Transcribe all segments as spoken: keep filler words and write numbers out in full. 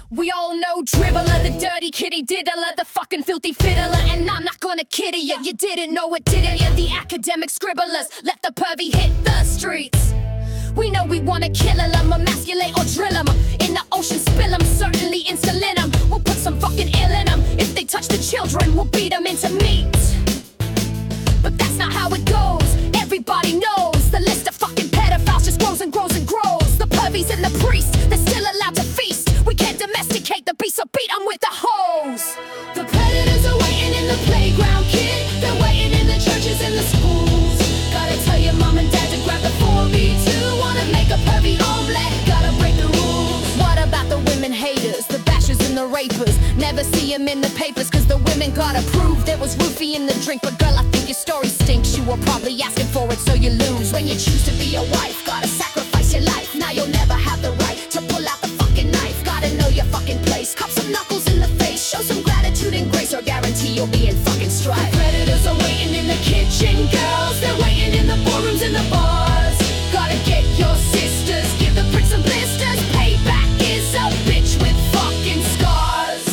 We all know dribbler, the dirty kitty diddler, the fucking filthy fiddler. And I'm not gonna kid you, you didn't know it, didn't you? The academic scribblers, let the pervy hit the streets. We know we wanna kill them, emasculate or drill them. In the ocean spill them, certainly insulin them. We'll put some fucking ill in them. If they touch the children, we'll beat them into meat. But that's not how it goes. Everybody knows the list of fucking pedophiles just grows and grows and grows. The pervies and the priests, they're still allowed to feast. We can't domesticate the beast, so beat them with the hose. The predators are waiting in the playground, kid. They're waiting in the churches and the schools. Gotta tell your mom and dad to grab the four B two. Wanna make a pervy omelet, gotta break the rules. What about the women haters, the bashers and the rapers? Never see them in the papers, cause the women gotta prove there was roofie in the drink. But girl, I think your story stinks. You were probably asking for it, so you lose. When you choose to be a wife, gotta sacrifice your life. Now you'll never have the right to pull out the fucking knife. Gotta know your fucking place. Cop some knuckles in the face, show some gratitude and grace, or guarantee you'll be in fucking strife. The predators are waiting in the kitchen, girls. They're waiting in the boardrooms and the bars. Gotta get your sisters, give the pricks some blisters. Payback is a bitch with fucking scars.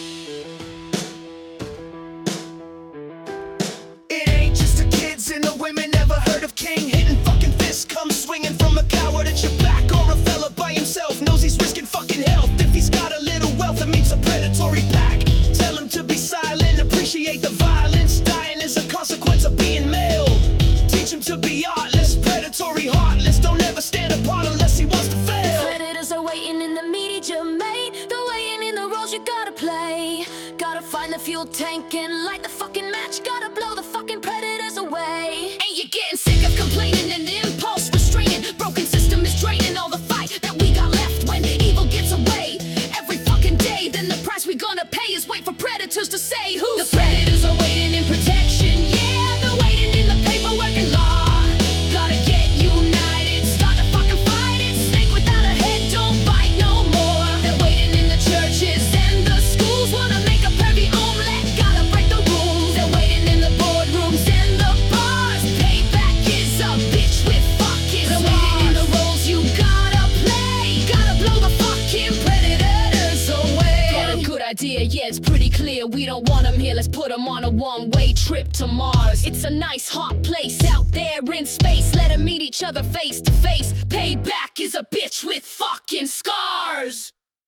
It ain't just the kids and the women. Never heard of King hitting fucking fists, come swinging from a coward at your back, or a fella by himself knows he's risking fucking health. If he's got a little wealth and meets a predatory pack, tell him to be silent, appreciate the violence. Dying is a consequence of being male. Teach him to be artless, predatory, heartless. Don't ever stand apart unless he wants to fail. Predators are waiting in the media, mate. They're waiting in the roles you gotta play. Gotta find the fuel tank and light the fucking match. Gotta blow the fucking predators away. Ain't you getting sick of complaining and impulse restraining? Broken system is draining all the fight that we got left when evil gets away. Every fucking day, then the price we gonna pay is wait for predators to say who's. The predators are waiting in protection, yeah. They're waiting in the paperwork and law. Gotta get united, start to fucking fight it. Snake without a head, don't bite no more. They're waiting in the churches and the schools. Wanna make a pervy omelet, gotta break the rules. They're waiting in the boardrooms and the bars. Payback is a bitch with fucking scars. They're waiting in the roles you gotta play. Gotta blow the fucking predators away. Got a good idea, yeah, it's pretty clear. We don't want them here, let's put them on a one-way trip to Mars. It's a nice hot place out there in space. Let them meet each other face to face. Payback is a bitch with fucking scars.